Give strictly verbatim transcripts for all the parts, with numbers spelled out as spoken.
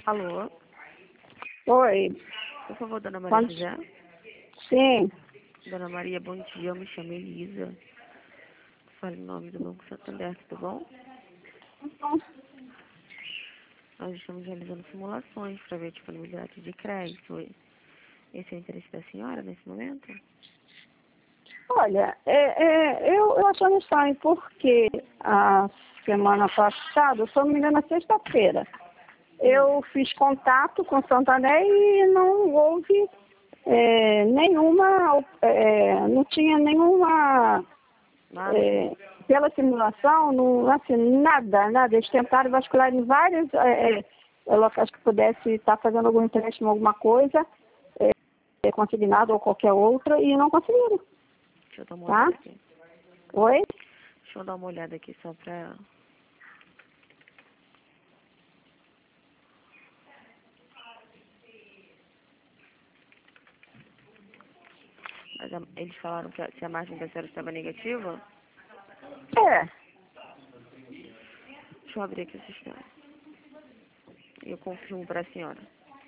Alô? Oi. Por favor, dona Maria Quando... José? Sim. Dona Maria, bom dia. Eu me chamo Elisa. Fale o nome do Banco Santander, tudo bom? Então, Nós estamos realizando simulações para ver a disponibilidade de crédito. Esse é o interesse da senhora nesse momento? olha, é, é, eu, eu achando estranho porque a semana passada, se eu não me engano, na sexta-feira, eu fiz contato com o Santander e não houve é, nenhuma, é, não tinha nenhuma, Nada? é, pela simulação, não, assim, nada, nada. Eles tentaram vasculhar em vários é, é, locais que pudesse estar fazendo algum empréstimo, alguma coisa, é, consignado ou qualquer outra, e não conseguiram. Deixa eu dar uma Tá? olhada aqui. Oi? Deixa eu dar uma olhada aqui só pra... Mas a- eles falaram que a, se a margem da senhora estava negativa? É. Deixa eu abrir aqui o sistema. E eu confirmo para a senhora.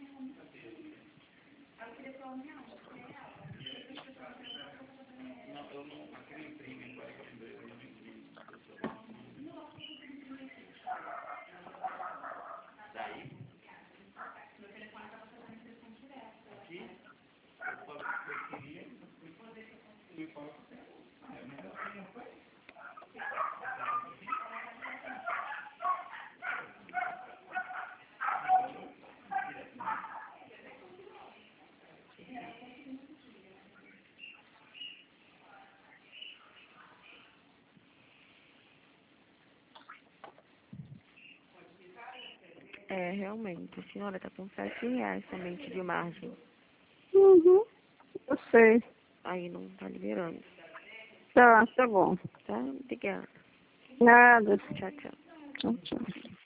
É, realmente, a senhora está com sete reais somente de margem. Uhum. Eu sei. Aí não está liberando. Tá, tá bom. Tá? Obrigada. Nada. Tchau, tchau. Tchau, tchau.